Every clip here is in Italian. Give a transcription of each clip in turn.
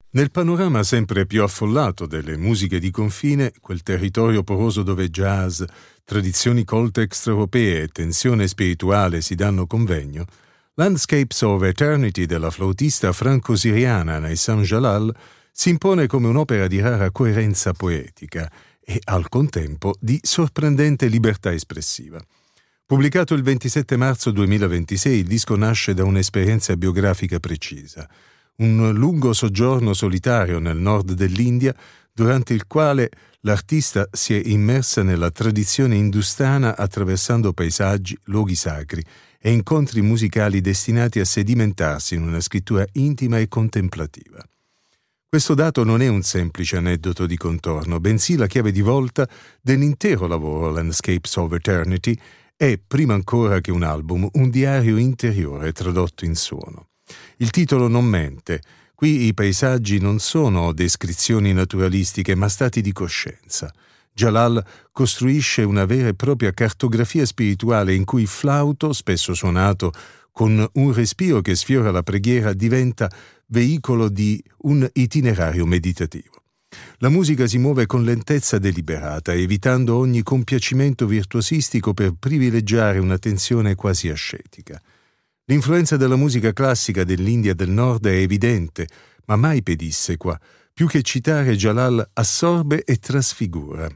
Nel panorama sempre più affollato delle musiche di confine, quel territorio poroso dove jazz, tradizioni colte extraeuropee e tensione spirituale si danno convegno, Landscapes of Eternity della flautista franco-siriana Naysam Jalal si impone come un'opera di rara coerenza poetica e, al contempo, di sorprendente libertà espressiva. Pubblicato il 27 marzo 2026, il disco nasce da un'esperienza biografica precisa, un lungo soggiorno solitario nel nord dell'India, durante il quale l'artista si è immersa nella tradizione industana attraversando paesaggi, luoghi sacri e incontri musicali destinati a sedimentarsi in una scrittura intima e contemplativa. Questo dato non è un semplice aneddoto di contorno, bensì la chiave di volta dell'intero lavoro Landscapes of Eternity è, prima ancora che un album, un diario interiore tradotto in suono. Il titolo non mente. Qui i paesaggi non sono descrizioni naturalistiche, ma stati di coscienza. Jalal costruisce una vera e propria cartografia spirituale in cui il flauto, spesso suonato con un respiro che sfiora la preghiera, diventa veicolo di un itinerario meditativo. La musica si muove con lentezza deliberata, evitando ogni compiacimento virtuosistico per privilegiare una tensione quasi ascetica. L'influenza della musica classica dell'India del Nord è evidente, ma mai pedissequa. Più che citare, Jalal assorbe e trasfigura.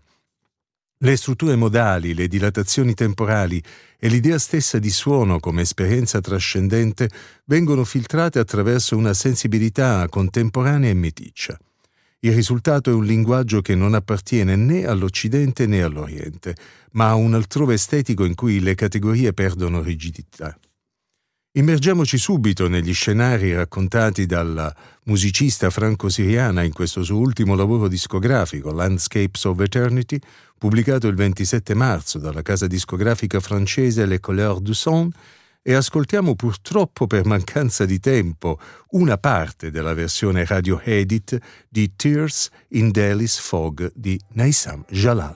Le strutture modali, le dilatazioni temporali e l'idea stessa di suono come esperienza trascendente vengono filtrate attraverso una sensibilità contemporanea e meticcia. Il risultato è un linguaggio che non appartiene né all'Occidente né all'Oriente, ma a un altrove estetico in cui le categorie perdono rigidità. Immergiamoci subito negli scenari raccontati dalla musicista franco-siriana in questo suo ultimo lavoro discografico, Landscapes of Eternity, pubblicato il 27 marzo dalla casa discografica francese Les Couleurs du Son, e ascoltiamo, purtroppo per mancanza di tempo, una parte della versione radio edit di Tears in Delhi's Fog di Naysam Jalal.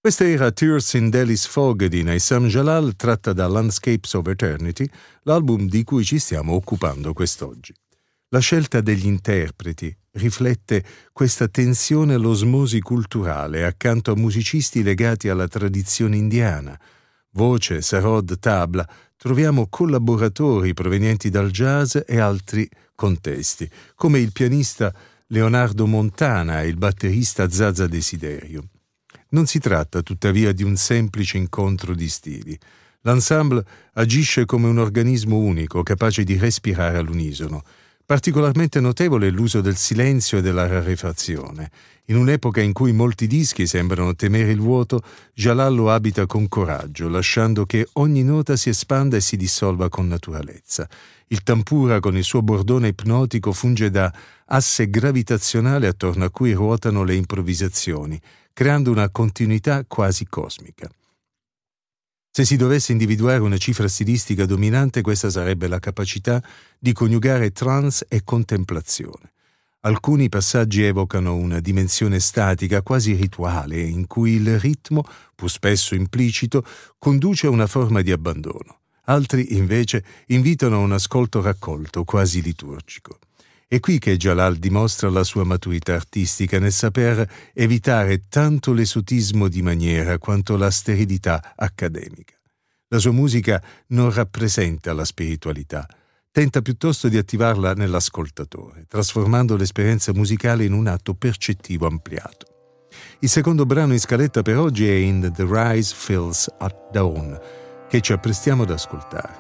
Questa era Tears in Delhi's Fog di Naysam Jalal, tratta da Landscapes of Eternity, l'album di cui ci stiamo occupando quest'oggi. La scelta degli interpreti riflette questa tensione all'osmosi culturale accanto a musicisti legati alla tradizione indiana. Voce, sarod, tabla, troviamo collaboratori provenienti dal jazz e altri contesti, come il pianista Leonardo Montana e il batterista Zaza Desiderio. Non si tratta tuttavia di un semplice incontro di stili. L'ensemble agisce come un organismo unico, capace di respirare all'unisono. Particolarmente notevole è l'uso del silenzio e della rarefazione. In un'epoca in cui molti dischi sembrano temere il vuoto, Jalal lo abita con coraggio, lasciando che ogni nota si espanda e si dissolva con naturalezza. Il tampura, con il suo bordone ipnotico, funge da asse gravitazionale attorno a cui ruotano le improvvisazioni, creando una continuità quasi cosmica. Se si dovesse individuare una cifra stilistica dominante, questa sarebbe la capacità di coniugare trance e contemplazione. Alcuni passaggi evocano una dimensione statica, quasi rituale, in cui il ritmo, pur spesso implicito, conduce a una forma di abbandono. Altri, invece, invitano a un ascolto raccolto, quasi liturgico. È qui che Jalal dimostra la sua maturità artistica nel saper evitare tanto l'esotismo di maniera quanto la sterilità accademica. La sua musica non rappresenta la spiritualità, tenta piuttosto di attivarla nell'ascoltatore, trasformando l'esperienza musicale in un atto percettivo ampliato. Il secondo brano in scaletta per oggi è In The Rise Fills at Dawn, che ci apprestiamo ad ascoltare.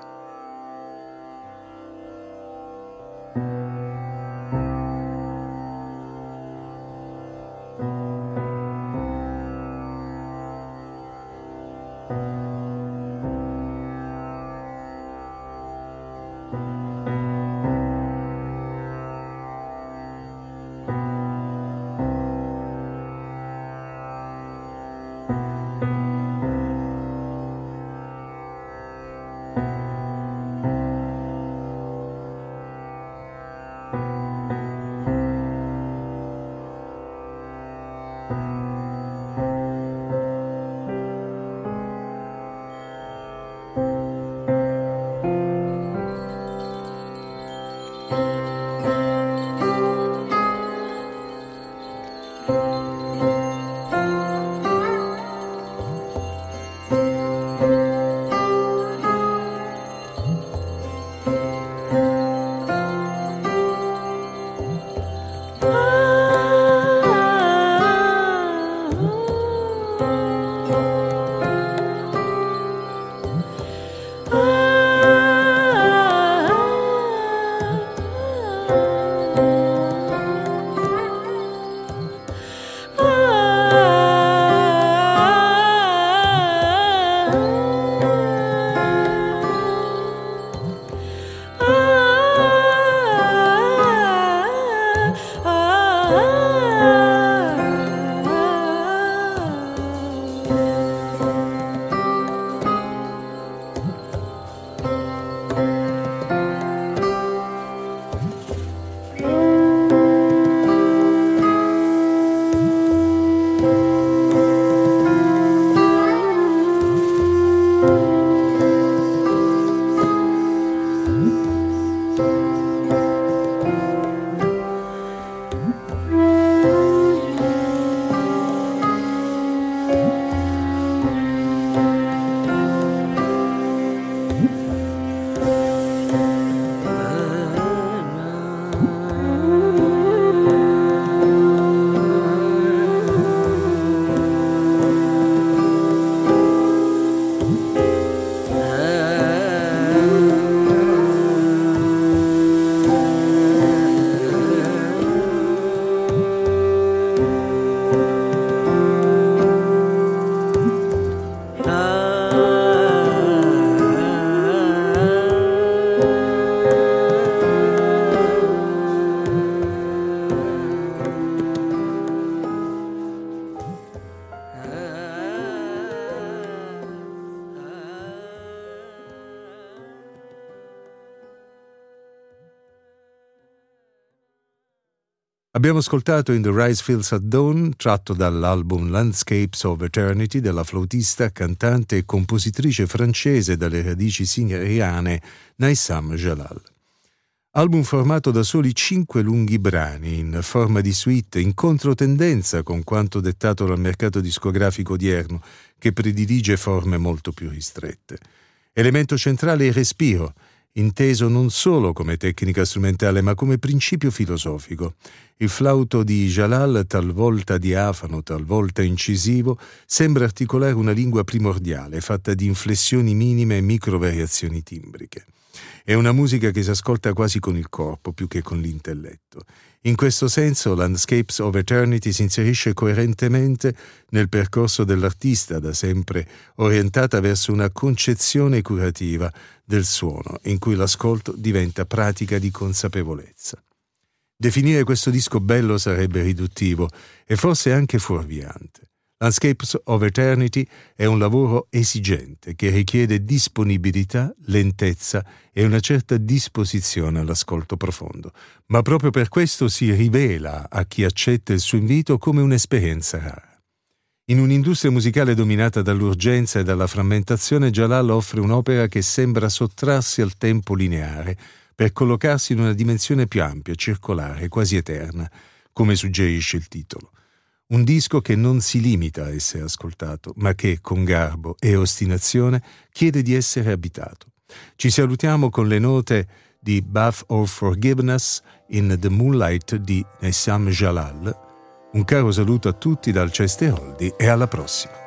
Abbiamo ascoltato In the Rice Fields at Dawn, tratto dall'album Landscapes of Eternity della flautista, cantante e compositrice francese dalle radici siriane Naissam Jalal. Album formato da soli 5 lunghi brani in forma di suite, in controtendenza con quanto dettato dal mercato discografico odierno, che predilige forme molto più ristrette. Elemento centrale è il respiro, inteso non solo come tecnica strumentale ma come principio filosofico. Il flauto di Jalal, talvolta diafano, talvolta incisivo, sembra articolare una lingua primordiale fatta di inflessioni minime e microvariazioni timbriche. È una musica che si ascolta quasi con il corpo più che con l'intelletto. In questo senso, Landscapes of Eternity si inserisce coerentemente nel percorso dell'artista, da sempre orientata verso una concezione curativa del suono, in cui l'ascolto diventa pratica di consapevolezza. Definire questo disco bello sarebbe riduttivo e forse anche fuorviante. Landscapes of Eternity è un lavoro esigente che richiede disponibilità, lentezza e una certa disposizione all'ascolto profondo, ma proprio per questo si rivela a chi accetta il suo invito come un'esperienza rara. In un'industria musicale dominata dall'urgenza e dalla frammentazione, Jalal offre un'opera che sembra sottrarsi al tempo lineare per collocarsi in una dimensione più ampia, circolare, quasi eterna, come suggerisce il titolo. Un disco che non si limita a essere ascoltato, ma che, con garbo e ostinazione, chiede di essere abitato. Ci salutiamo con le note di Bath of Forgiveness in The Moonlight di Naissam Jalal. Un caro saluto a tutti dal Chester Holdy e alla prossima.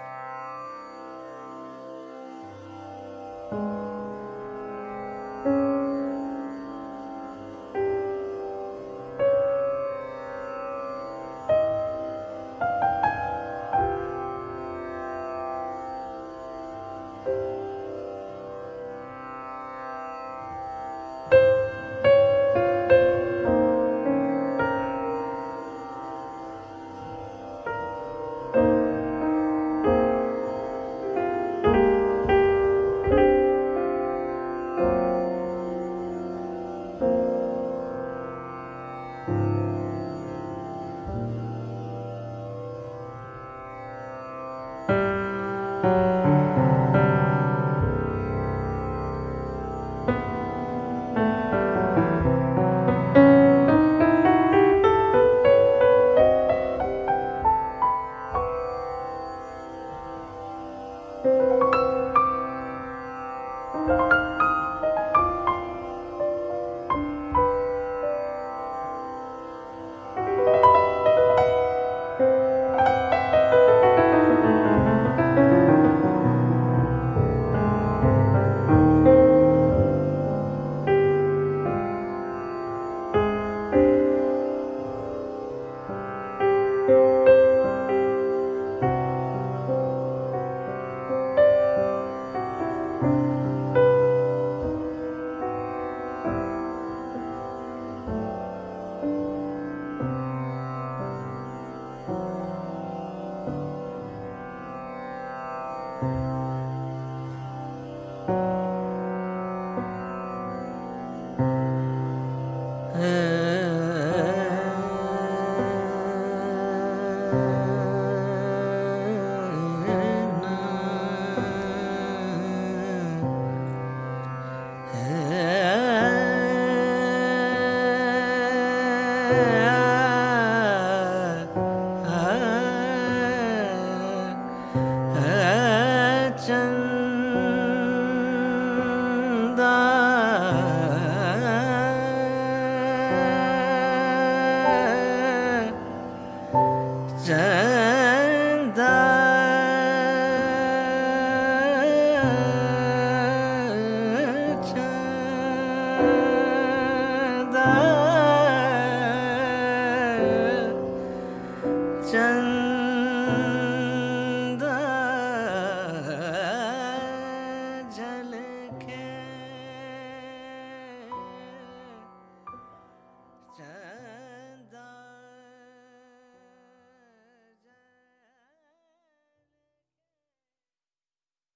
Chan